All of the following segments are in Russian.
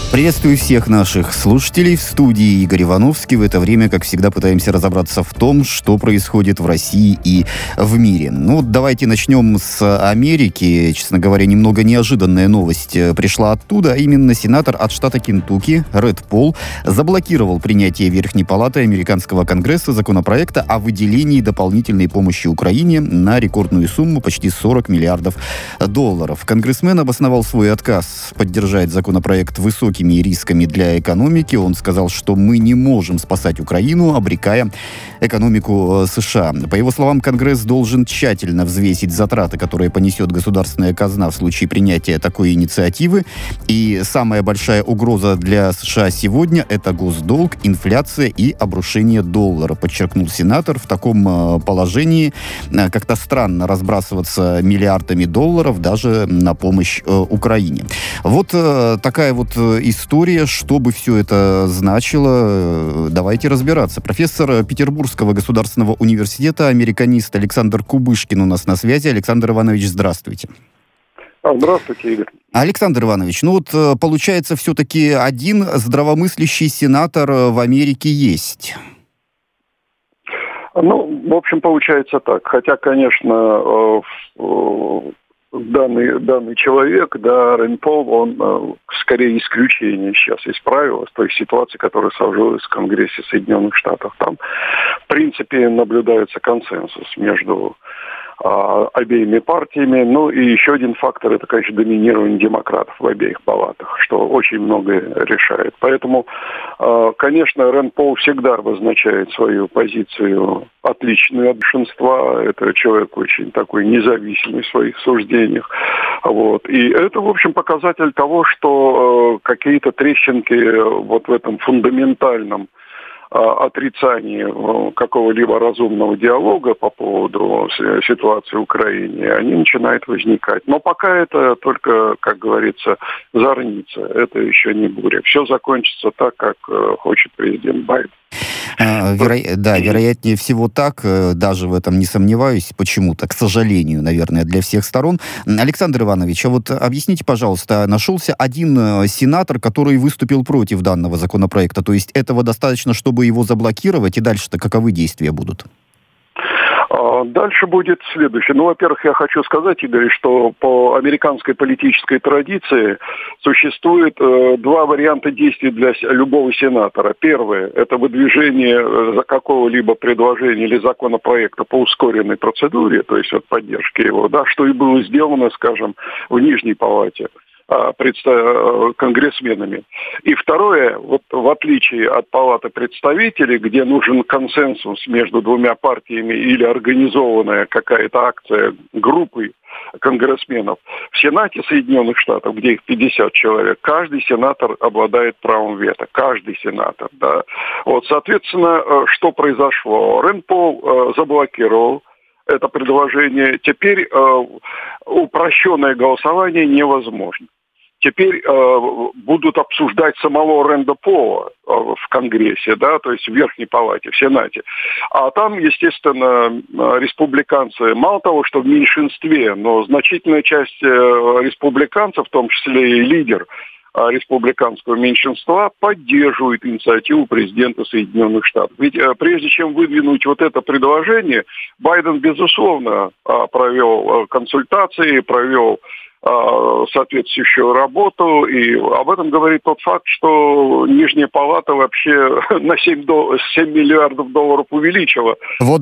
Приветствую всех наших слушателей в студии Игорь Ивановский. В это время, как всегда, пытаемся разобраться в том, что происходит в России и в мире. Давайте начнем с Америки. Честно говоря, немного неожиданная новость пришла оттуда. А именно, сенатор от штата Кентукки Ред Пол заблокировал принятие Верхней Палаты Американского Конгресса законопроекта о выделении дополнительной помощи Украине на рекордную сумму почти $40 миллиардов. Конгрессмен обосновал свой отказ поддержать законопроект высокими рисками для экономики. Он сказал, что мы не можем спасать Украину, обрекая экономику США. По его словам, Конгресс должен тщательно взвесить затраты, которые понесет государственная казна в случае принятия такой инициативы. И самая большая угроза для США сегодня – это госдолг, инфляция и обрушение доллара, подчеркнул сенатор. В таком положении как-то странно разбрасываться миллиардами долларов даже на помощь Украине. Вот такая вот история. Что бы все это значило, давайте разбираться. Профессор Петербургского государственного университета, американист Александр Кубышкин у нас на связи. Александр Иванович, здравствуйте. Здравствуйте, Игорь. Александр Иванович, получается, все-таки один здравомыслящий сенатор в Америке есть. В общем, получается так. Хотя, конечно, данный человек, Рэнд Пол, он скорее исключение сейчас из правил, из той ситуации, которая сложилась в Конгрессе Соединенных Штатов. Там, в принципе, наблюдается консенсус между обеими партиями. И еще один фактор – это, конечно, доминирование демократов в обеих палатах, что очень многое решает. Поэтому, конечно, Рэнд Пол всегда обозначает свою позицию отличную от большинства. Это человек очень такой независимый в своих суждениях. И это, в общем, показатель того, что какие-то трещинки вот в этом фундаментальном отрицании какого-либо разумного диалога по поводу ситуации в Украине, они начинают возникать. Но пока это только, как говорится, зорница, это еще не буря. Все закончится так, как хочет президент Байден. Вероятнее всего так, даже в этом не сомневаюсь, почему-то, к сожалению, наверное, для всех сторон. Александр Иванович, объясните, пожалуйста, нашелся один сенатор, который выступил против данного законопроекта, то есть этого достаточно, чтобы его заблокировать, и дальше-то каковы действия будут? Дальше будет следующее. Во-первых, я хочу сказать, Игорь, что по американской политической традиции существует два варианта действий для любого сенатора. Первое – это выдвижение какого-либо предложения или законопроекта по ускоренной процедуре, то есть от поддержки его, что и было сделано, скажем, в Нижней палате конгрессменами. И второе, в отличие от Палаты представителей, где нужен консенсус между двумя партиями или организованная какая-то акция группы конгрессменов, в Сенате Соединенных Штатов, где их 50 человек, каждый сенатор обладает правом вето. Каждый сенатор, соответственно, что произошло? Рэнд Пол заблокировал это предложение. Теперь упрощенное голосование невозможно. Теперь будут обсуждать самого Рэнда Пола в Конгрессе, то есть в Верхней Палате, в Сенате. А там, естественно, республиканцы, мало того, что в меньшинстве, но значительная часть республиканцев, в том числе и лидер республиканского меньшинства, поддерживает инициативу президента Соединенных Штатов. Ведь прежде чем выдвинуть вот это предложение, Байден, безусловно, провел консультации, провел соответствующую работу, и об этом говорит тот факт, что Нижняя палата вообще на 7 миллиардов долларов увеличила.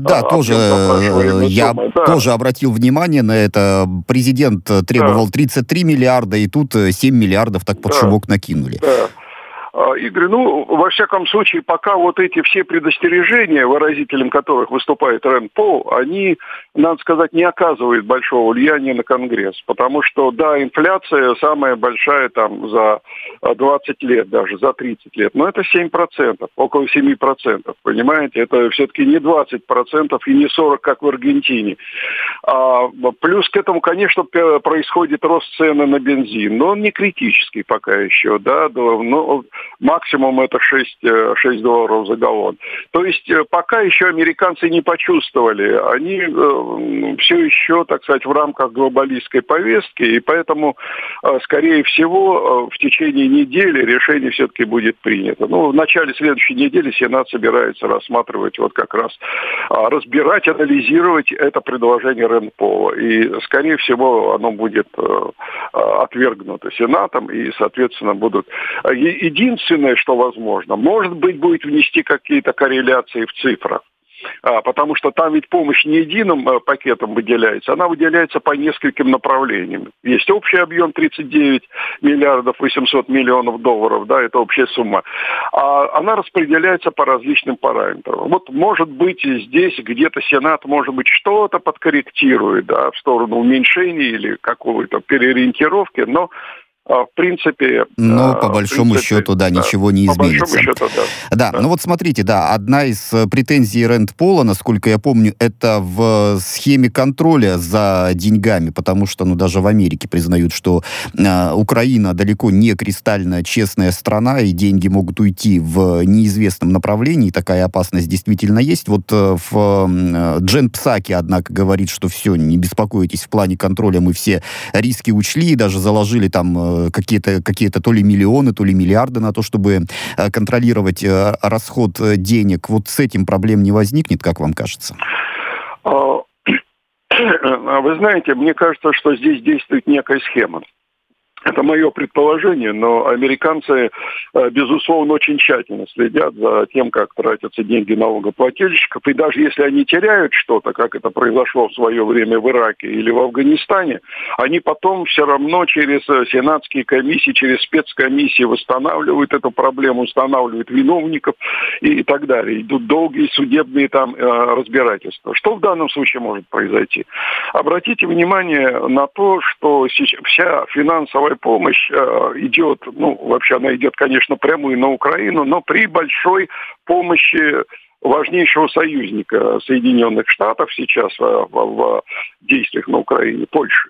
Тоже обратил внимание на это. Президент требовал 33 миллиарда, и тут 7 миллиардов так под шумок накинули. Игорь, во всяком случае, пока вот эти все предостережения, выразителем которых выступает Рэнд Пол, они, надо сказать, не оказывают большого влияния на Конгресс. Потому что, инфляция самая большая за 20 лет, даже за 30 лет. Но это 7%, около 7%, понимаете? Это все-таки не 20% и не 40%, как в Аргентине. Плюс к этому, конечно, происходит рост цены на бензин. Но он не критический пока еще, максимум это $6 за галлон. То есть пока еще американцы не почувствовали, они все еще, так сказать, в рамках глобалистской повестки, и поэтому, скорее всего, в течение недели решение все-таки будет принято. В начале следующей недели Сенат собирается рассматривать вот как раз, разбирать, анализировать это предложение Рэнд Пола. И, скорее всего, оно будет отвергнуто Сенатом, и, соответственно, будут... Единственное, что возможно, может быть, будет внести какие-то корреляции в цифрах. Потому что там ведь помощь не единым пакетом выделяется, она выделяется по нескольким направлениям. Есть общий объем 39 миллиардов 800 миллионов долларов, да, это общая сумма. А она распределяется по различным параметрам. Вот, может быть, здесь где-то Сенат, может быть, что-то подкорректирует, да, в сторону уменьшения или какой-то переориентировки, но в принципе... Но по большому счету, да, ничего не изменится. По большому счету, да. Да, ну вот смотрите, да, одна из претензий Рэнд Пола, насколько я помню, это в схеме контроля за деньгами, потому что, даже в Америке признают, что Украина далеко не кристально честная страна, и деньги могут уйти в неизвестном направлении, такая опасность действительно есть. Вот Джен Псаки, однако, говорит, что все, не беспокойтесь, в плане контроля мы все риски учли, даже заложили там какие-то то ли миллионы, то ли миллиарды на то, чтобы контролировать расход денег. Вот с этим проблем не возникнет, как вам кажется? Вы знаете, мне кажется, что здесь действует некая схема. Это мое предположение, но американцы, безусловно, очень тщательно следят за тем, как тратятся деньги налогоплательщиков. И даже если они теряют что-то, как это произошло в свое время в Ираке или в Афганистане, они потом все равно через сенатские комиссии, через спецкомиссии восстанавливают эту проблему, устанавливают виновников и так далее. Идут долгие судебные там разбирательства. Что в данном случае может произойти? Обратите внимание на то, что вся финансовая помощь идет, вообще она идет, конечно, прямую на Украину, но при большой помощи важнейшего союзника Соединенных Штатов сейчас в действиях на Украине, Польши.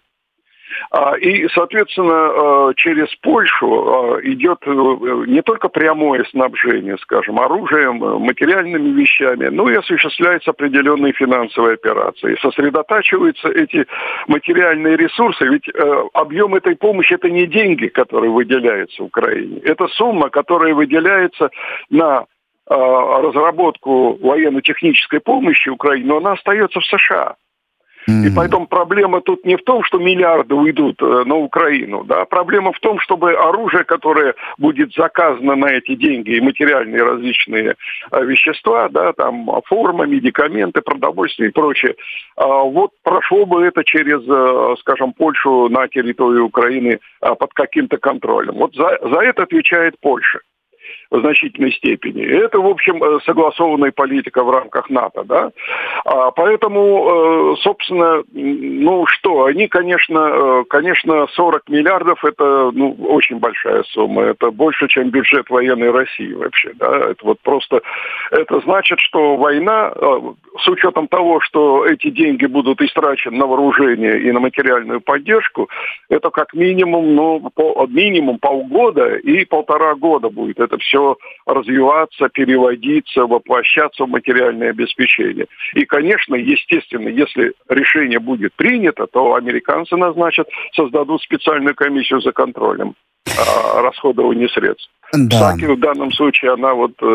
И, соответственно, через Польшу идет не только прямое снабжение, скажем, оружием, материальными вещами, но и осуществляются определенные финансовые операции. Сосредотачиваются эти материальные ресурсы, ведь объем этой помощи – это не деньги, которые выделяются Украине. Это сумма, которая выделяется на разработку военно-технической помощи Украине, но она остается в США. И поэтому проблема тут не в том, что миллиарды уйдут на Украину, да, проблема в том, чтобы оружие, которое будет заказано на эти деньги, и материальные различные вещества, да, там форма, медикаменты, продовольствие и прочее, вот прошло бы это через, скажем, Польшу на территорию Украины под каким-то контролем. Вот за это отвечает Польша в значительной степени. Это, в общем, согласованная политика в рамках НАТО, да. Поэтому, собственно, они, конечно, 40 миллиардов – это, очень большая сумма. Это больше, чем бюджет военной России вообще, да. Это вот просто, это значит, что война, с учетом того, что эти деньги будут истрачены на вооружение и на материальную поддержку, это как минимум, минимум полгода и 1,5 года будет это все развиваться, переводиться, воплощаться в материальное обеспечение. И, конечно, естественно, если решение будет принято, то американцы создадут специальную комиссию за контролем расходования средств. Да. Псаки в данном случае, она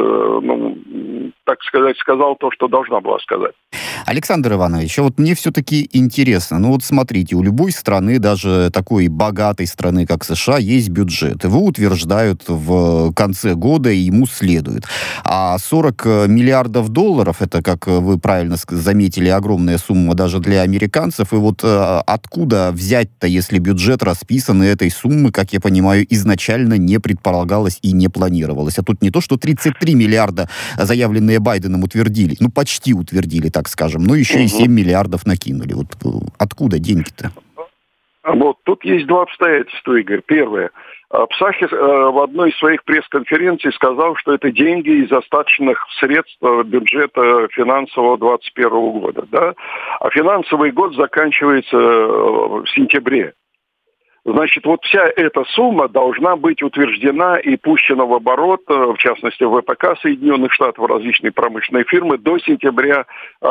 так сказать, сказала то, что должна была сказать. Александр Иванович, вот мне все-таки интересно. Смотрите, у любой страны, даже такой богатой страны, как США, есть бюджет. Его утверждают в конце года, и ему следует. А 40 миллиардов долларов, это, как вы правильно заметили, огромная сумма даже для американцев. И вот откуда взять-то, если бюджет расписан, и этой суммы, как я понимаю, изначально не предполагалось и не планировалось. А тут не то, что 33 миллиарда, заявленные Байденом, утвердили. Почти утвердили, так скажем. Еще и 7 миллиардов накинули. Вот откуда деньги-то? Вот тут есть два обстоятельства, Игорь. Первое. Псаки в одной из своих пресс-конференций сказал, что это деньги из остаточных средств бюджета финансового 2021 года. Да? А финансовый год заканчивается в сентябре. Значит, вот вся эта сумма должна быть утверждена и пущена в оборот, в частности, в ВПК Соединенных Штатов, различные промышленные фирмы, до сентября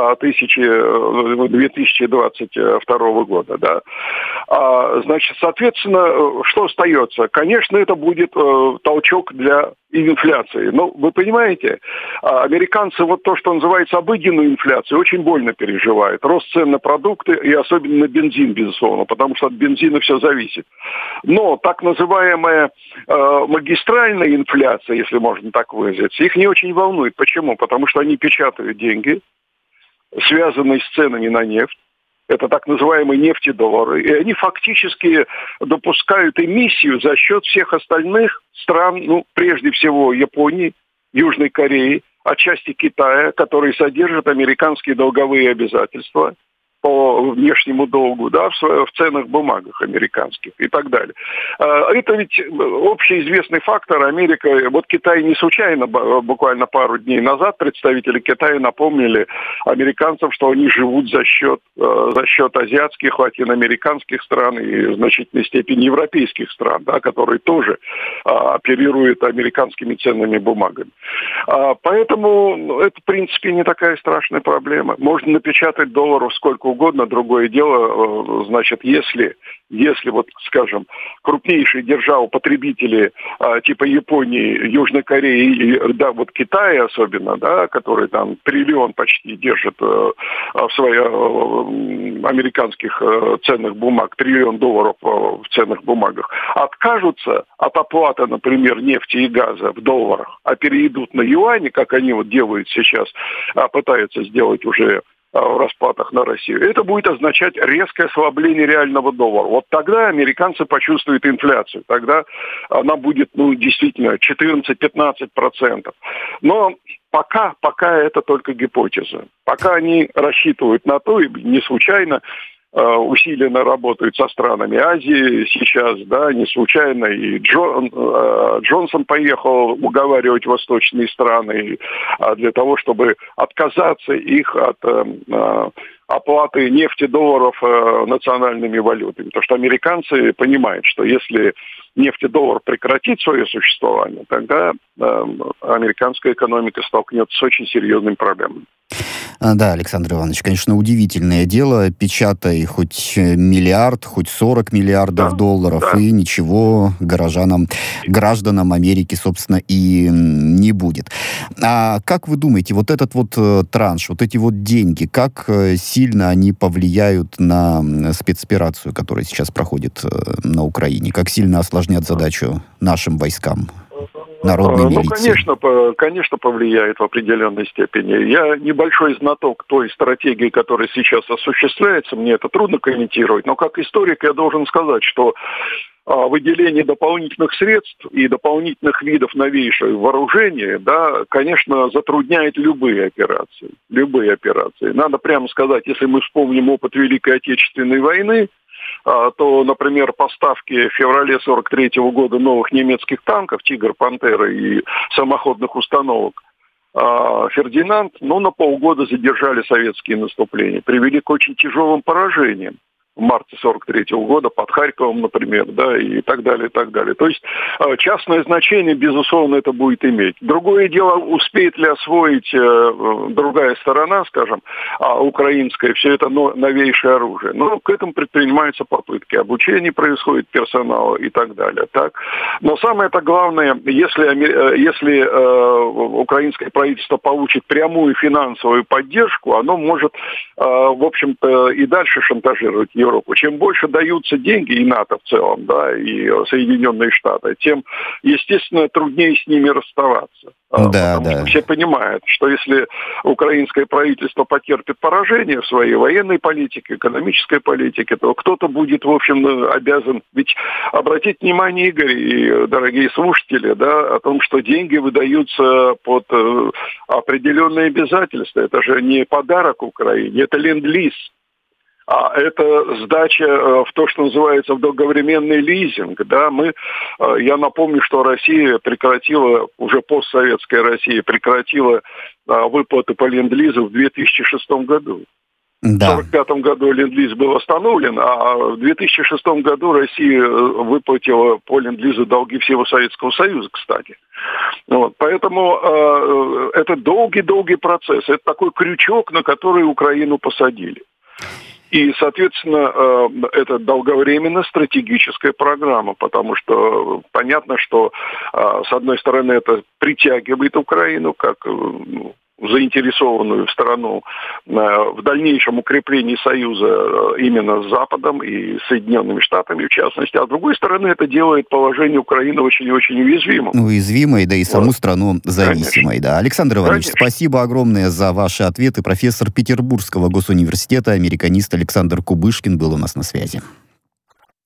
2022 года. Да. Значит, соответственно, что остается? Конечно, это будет толчок для инфляции. Но вы понимаете, американцы вот то, что называется обыденную инфляцию, очень больно переживают. Рост цен на продукты и особенно на бензин, безусловно, потому что от бензина все зависит. Но так называемая магистральная инфляция, если можно так выразиться, их не очень волнует. Почему? Потому что они печатают деньги, связанные с ценами на нефть. Это так называемые нефтедоллары. И они фактически допускают эмиссию за счет всех остальных стран, ну, прежде всего Японии, Южной Кореи, отчасти Китая, которые содержат американские долговые обязательства по внешнему долгу, да, в ценных бумагах американских и так далее. Это ведь общеизвестный фактор. Америка, вот Китай не случайно, буквально пару дней назад представители Китая напомнили американцам, что они живут за счет азиатских, латиноамериканских стран и в значительной степени европейских стран, да, которые тоже оперируют американскими ценными бумагами. Поэтому это, в принципе, не такая страшная проблема. Можно напечатать долларов сколько угодно. Другое дело, значит, если вот, скажем, крупнейшие державы-потребители типа Японии, Южной Кореи и, да, вот Китая особенно, да, которые там триллион почти держат в своих американских ценных бумаг, $1 триллион в ценных бумагах, откажутся от оплаты, например, нефти и газа в долларах, а перейдут на юани, как они вот делают сейчас, пытаются сделать уже в расплатах на Россию, это будет означать резкое ослабление реального доллара. Вот тогда американцы почувствуют инфляцию. Тогда она будет, ну, действительно 14-15%. Но пока это только гипотеза. Пока они рассчитывают на то, и не случайно усиленно работают со странами Азии сейчас, да, не случайно и Джонсон поехал уговаривать восточные страны для того, чтобы отказаться их от оплаты нефтедолларов национальными валютами. Потому что американцы понимают, что если нефтедоллар прекратит свое существование, тогда американская экономика столкнется с очень серьезными проблемами. Да, Александр Иванович, конечно, удивительное дело. Печатай хоть миллиард, хоть 40 миллиардов долларов, да. И ничего гражданам Америки, собственно, и не будет. А как вы думаете, вот этот вот транш, вот эти вот деньги, как сильно они повлияют на спецоперацию, которая сейчас проходит на Украине? Как сильно осложнят задачу нашим войскам? Народной милиции. Ну, конечно, повлияет в определенной степени. Я небольшой знаток той стратегии, которая сейчас осуществляется, мне это трудно комментировать, но как историк я должен сказать, что выделение дополнительных средств и дополнительных видов новейшего вооружения, да, конечно, затрудняет любые операции. Надо прямо сказать, если мы вспомним опыт Великой Отечественной войны, то, например, поставки в феврале 1943 года новых немецких танков «Тигр», «Пантера» и самоходных установок «Фердинанд», на полгода задержали советские наступления, привели к очень тяжелым поражениям. В марте 1943 года под Харьковом, например, да, и так далее, и так далее. То есть частное значение, безусловно, это будет иметь. Другое дело, успеет ли освоить другая сторона, скажем, украинская, все это новейшее оружие. Но к этому предпринимаются попытки. Обучение происходит персонала и так далее. Так? Но самое-то главное, если украинское правительство получит прямую финансовую поддержку, оно может, в общем-то, и дальше шантажировать Европу. Чем больше даются деньги, и НАТО в целом, да, и Соединенные Штаты, тем, естественно, труднее с ними расставаться. Потому что все понимают, что если украинское правительство потерпит поражение в своей военной политике, экономической политике, то кто-то будет, в общем, обязан. Ведь обратите внимание, Игорь и дорогие слушатели, да, о том, что деньги выдаются под определенные обязательства. Это же не подарок Украине, это ленд-лиз. А это сдача в то, что называется в долговременный лизинг. Да? Я напомню, что Россия прекратила, уже постсоветская Россия прекратила выплаты по ленд-лизу в 2006 году. Да. В 1945 году ленд-лиз был остановлен, а в 2006 году Россия выплатила по ленд-лизу долги всего Советского Союза, кстати. Вот. Поэтому это долгий-долгий процесс. Это такой крючок, на который Украину посадили. И, соответственно, это долговременная стратегическая программа, потому что понятно, что, с одной стороны, это притягивает Украину как заинтересованную страну в дальнейшем укреплении союза именно с Западом и Соединенными Штатами, в частности. А с другой стороны, это делает положение Украины очень-очень уязвимым. Уязвимой, да и саму страну зависимой. Конечно. Да. Александр Иванович, Конечно. спасибо огромное за ваши ответы. Профессор Петербургского госуниверситета, американист Александр Кубышкин был у нас на связи.